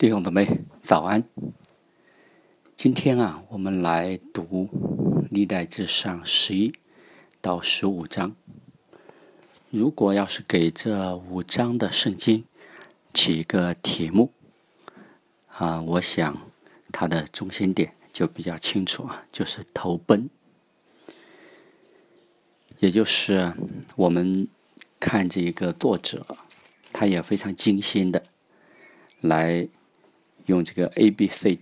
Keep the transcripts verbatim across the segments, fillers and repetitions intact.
弟兄姊妹，早安！今天啊，我们来读历代志上十一到十五章。如果要是给这五章的圣经起一个题目啊，我想它的中心点就比较清楚啊，就是投奔。也就是我们看这个作者，他也非常精心的来用这个 A B C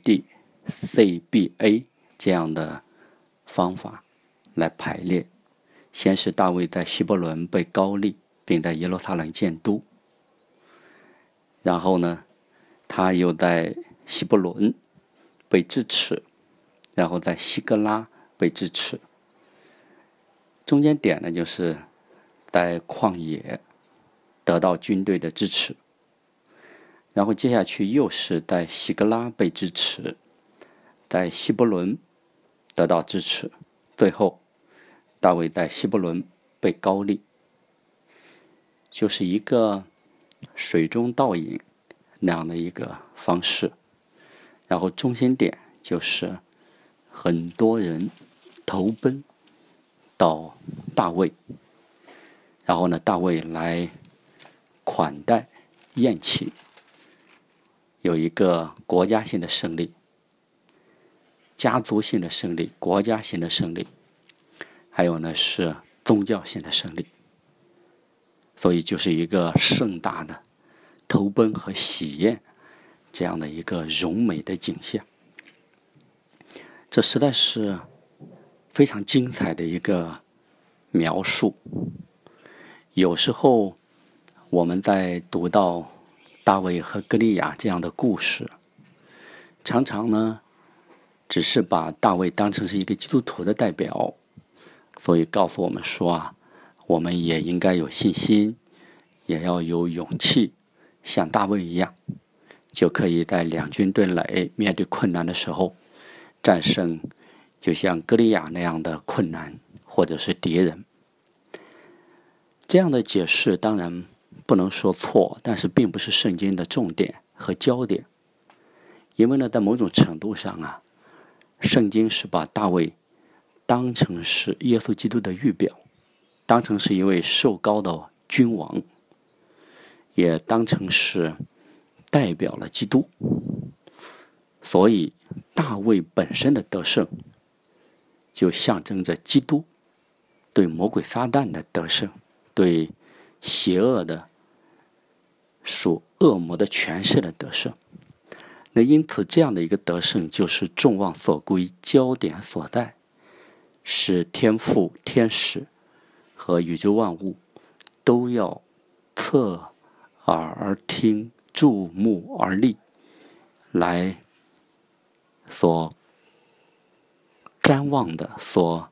D、C B A 这样的方法来排列。先是大卫在希伯伦被膏立，并在耶路撒冷建都。然后呢，他又在希伯伦被支持，然后在西格拉被支持。中间点呢，就是在旷野得到军队的支持。然后接下去又是在西格拉被支持，在希伯伦得到支持，最后大卫在希伯伦被膏立，就是一个水中倒影那样的一个方式。然后中心点就是很多人投奔到大卫，然后呢，大卫来款待宴请，有一个国家性的胜利、家族性的胜利、国家性的胜利，还有呢是宗教性的胜利。所以就是一个盛大的投奔和喜宴这样的一个荣美的景象。这实在是非常精彩的一个描述。有时候我们在读到大卫和歌利亚这样的故事，常常呢只是把大卫当成是一个基督徒的代表，所以告诉我们说啊，我们也应该有信心，也要有勇气，像大卫一样，就可以在两军对垒面对困难的时候战胜就像歌利亚那样的困难或者是敌人。这样的解释当然不能说错，但是并不是圣经的重点和焦点。因为呢，在某种程度上啊，圣经是把大卫当成是耶稣基督的预表，当成是一位受膏的君王，也当成是代表了基督。所以大卫本身的得胜就象征着基督对魔鬼撒旦的得胜，对邪恶的属恶魔的权势的得胜。那因此这样的一个得胜就是众望所归，焦点所在，是天父、天使和宇宙万物都要侧耳而听，注目而立，来所瞻望的，所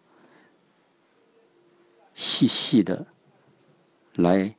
细细的来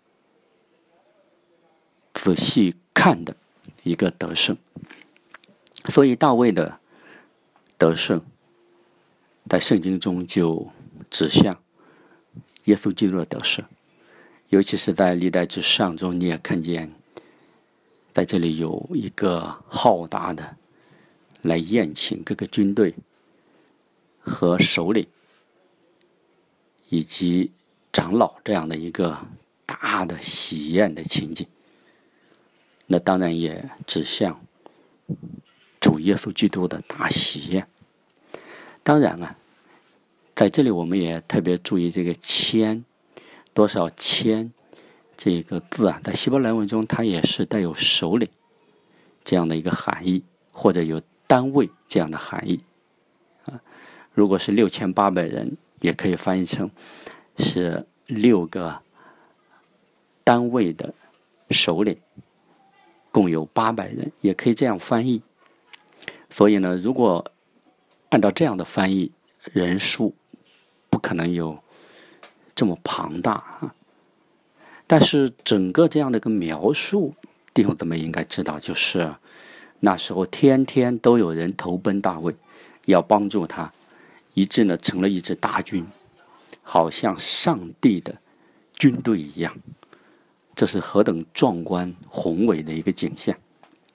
仔细看的一个得胜。所以大卫的得胜在圣经中就指向耶稣基督的得胜。尤其是在历代志上中，你也看见在这里有一个浩大的来宴请各个军队和首领以及长老这样的一个大的喜宴的情景。那当然也指向主耶稣基督的大喜宴。当然啊，在这里我们也特别注意这个千，多少千这个字啊，在希伯来文中它也是带有首领这样的一个含义，或者有单位这样的含义啊。如果是六千八百人，也可以翻译成是六个单位的首领，共有八百人，也可以这样翻译。所以呢，如果按照这样的翻译，人数不可能有这么庞大啊。但是整个这样的一个描述，弟兄姊妹应该知道，就是那时候天天都有人投奔大卫，要帮助他，以致呢成了一支大军，好像上帝的军队一样。这是何等壮观宏伟的一个景象。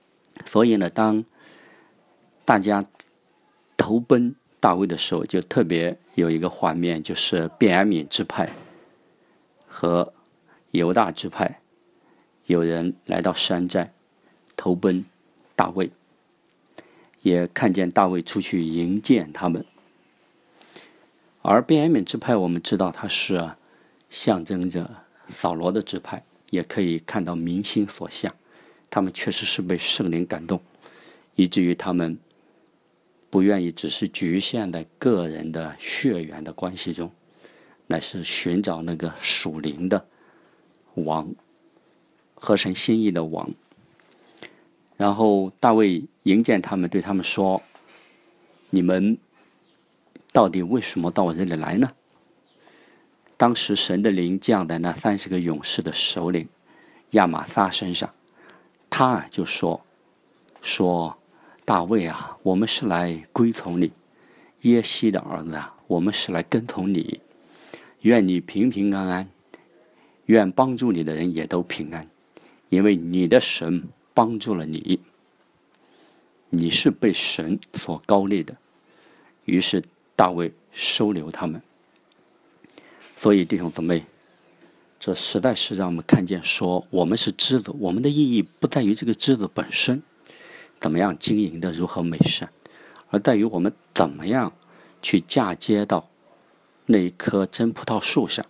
所以呢，当大家投奔大卫的时候，就特别有一个画面，就是便雅悯支派和犹大支派有人来到山寨投奔大卫，也看见大卫出去迎接他们。而便雅悯支派我们知道它是象征着扫罗的支派，也可以看到民心所向，他们确实是被圣灵感动，以至于他们不愿意只是局限在个人的血缘的关系中，乃是寻找那个属灵的王，合神心意的王。然后大卫迎见他们，对他们说：你们到底为什么到我这里来呢？当时神的灵降在那三十个勇士的首领亚玛撒身上，他啊就说说大卫啊，我们是来归从你，耶西的儿子啊，我们是来跟从你，愿你平平安安，愿帮助你的人也都平安，因为你的神帮助了你，你是被神所膏立的。于是大卫收留他们。所以弟兄姊妹，这实在是让我们看见说，我们是枝子，我们的意义不在于这个枝子本身怎么样经营的如何美善，而在于我们怎么样去嫁接到那一棵真葡萄树上。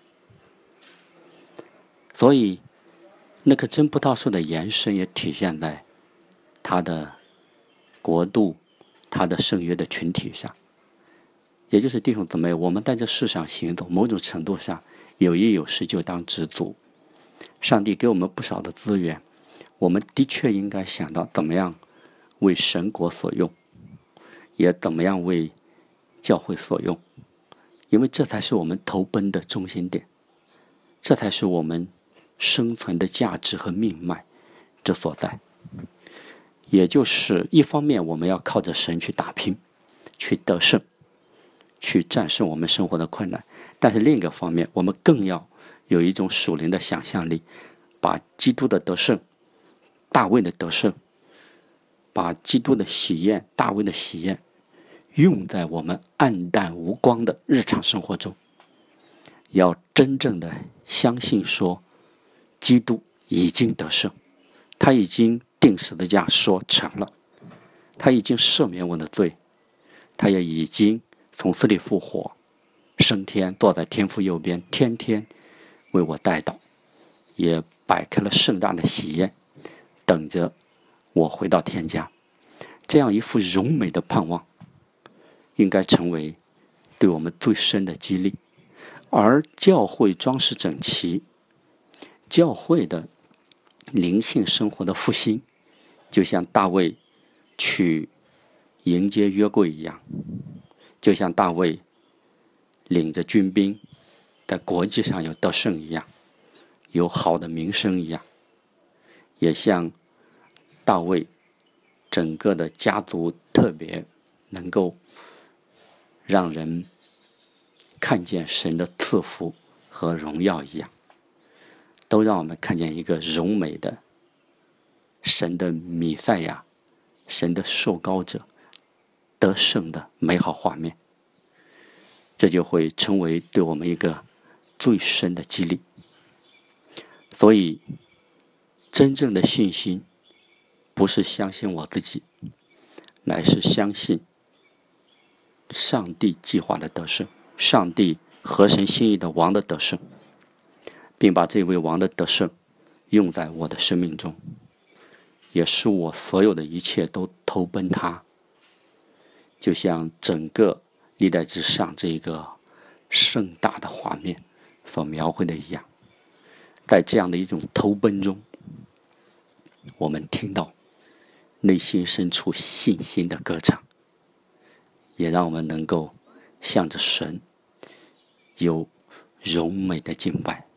所以那棵真葡萄树的延伸也体现在它的国度，它的圣约的群体上。也就是弟兄姊妹，我们在这世上行走，某种程度上有衣有食就当知足。上帝给我们不少的资源，我们的确应该想到怎么样为神国所用，也怎么样为教会所用，因为这才是我们投奔的中心点，这才是我们生存的价值和命脉之所在。也就是一方面我们要靠着神去打拼，去得胜，去战胜我们生活的困难，但是另一个方面我们更要有一种属灵的想象力，把基督的得胜，大卫的得胜，把基督的喜宴，大卫的喜宴用在我们暗淡无光的日常生活中，要真正的相信说基督已经得胜，他已经定十字架说成了，他已经赦免我的罪，他也已经从死里复活，升天，坐在天父右边，天天为我代祷，也摆开了盛大的喜宴，等着我回到天家。这样一副荣美的盼望应该成为对我们最深的激励。而教会装饰整齐，教会的灵性生活的复兴，就像大卫去迎接约柜一样，就像大卫领着军兵在国际上有得胜一样，有好的名声一样，也像大卫整个的家族特别能够让人看见神的赐福和荣耀一样，都让我们看见一个荣美的神的弥赛亚，神的受膏者得胜的美好画面。这就会成为对我们一个最深的激励。所以真正的信心不是相信我自己，乃是相信上帝计划的得胜，上帝合神心意的王的得胜，并把这位王的得胜用在我的生命中，也使我所有的一切都投奔他。就像整个历代之上这个盛大的画面所描绘的一样，在这样的一种投奔中，我们听到内心深处信心的歌唱，也让我们能够向着神有柔美的敬拜。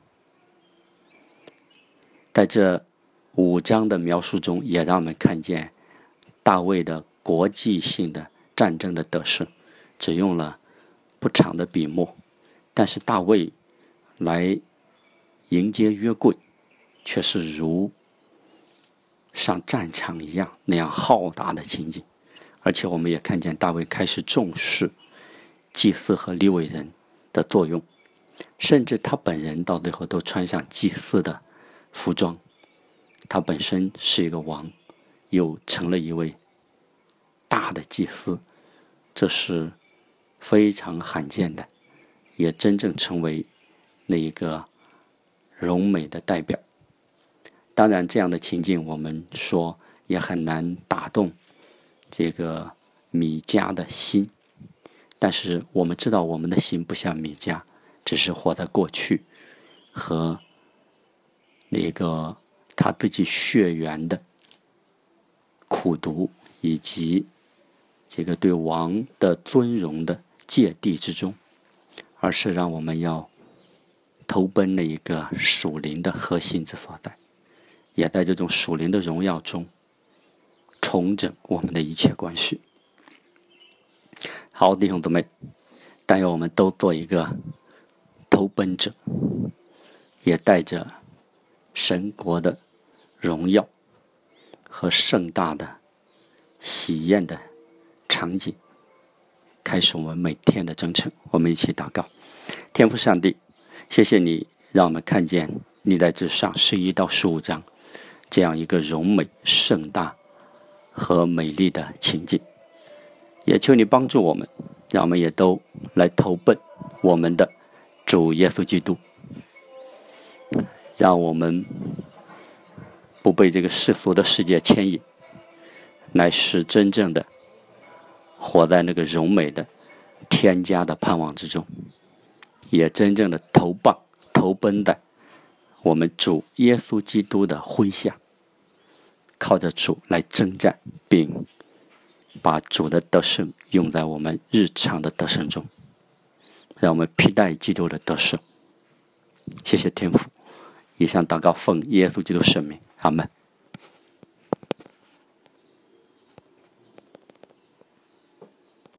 在这五章的描述中，也让我们看见大卫的国际性的战争的得胜，只用了不长的笔墨，但是大卫来迎接约柜，却是如上战场一样那样浩大的情景。而且我们也看见大卫开始重视祭司和利未人的作用，甚至他本人到最后都穿上祭司的服装。他本身是一个王，又成了一位大的祭司，这是非常罕见的，也真正成为那一个荣美的代表。当然这样的情境我们说也很难打动这个米迦的心，但是我们知道我们的心不像米迦，只是活在过去和那个他自己血缘的苦毒，以及这个对王的尊荣的芥蒂之中，而是让我们要投奔那一个属灵的核心之所在，也在这种属灵的荣耀中重整我们的一切关系。好，弟兄姊妹，但愿我们都做一个投奔者，也带着神国的荣耀和盛大的喜宴的场景，开始我们每天的征程。我们一起祷告。天父上帝，谢谢你让我们看见历代志上十一到十五章这样一个荣美盛大和美丽的情景，也求你帮助我们，让我们也都来投奔我们的主耶稣基督，让我们不被这个世俗的世界牵引，乃是真正的活在那个荣美的天家的盼望之中，也真正的投奔投奔在我们主耶稣基督的麾下，靠着主来征战，并把主的得胜用在我们日常的得胜中，让我们披戴基督的得胜。谢谢天父，以上祷告奉耶稣基督圣名，阿们。